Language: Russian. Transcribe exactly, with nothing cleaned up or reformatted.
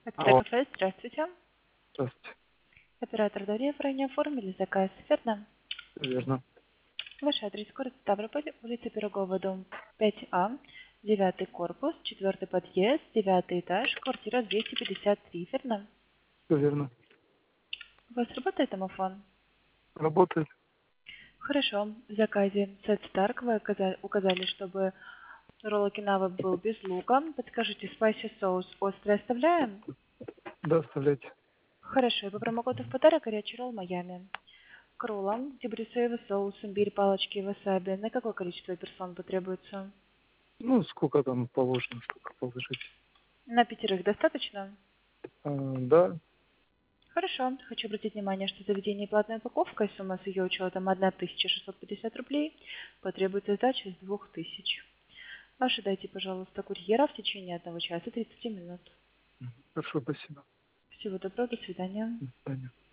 Алло, Кафе, здравствуйте. здравствуйте. Оператор Дарья, вы ранее оформили заказ, верно? Верно. Ваш адрес город Ставрополь, улица Пирогова, дом пять А, девятый корпус, четвертый подъезд, девятый этаж, квартира двести пятьдесят три, верно? Все верно. У вас работает домофон? Работает. Хорошо. В заказе сет Старк вы оказа- указали, чтобы ролл окинава был без лука. Подскажите, спайси соус острый оставляем? Да, оставляйте. Хорошо. И по промокоду в подарок горячий ролл Майами. К роллам, где будет соевый соус, имбирь, палочки и васаби. На какое количество персон потребуется? Ну, сколько там положено, столько положить. На пятерых достаточно? А, да, Хорошо. Хочу обратить внимание, что заведение платная упаковка, и сумма с ее учетом тысяча шестьсот пятьдесят рублей, потребуется сдача с двух тысяч. Ожидайте, пожалуйста, курьера в течение одного часа тридцати минут. хорошо, спасибо. Всего доброго, до свидания. До свидания.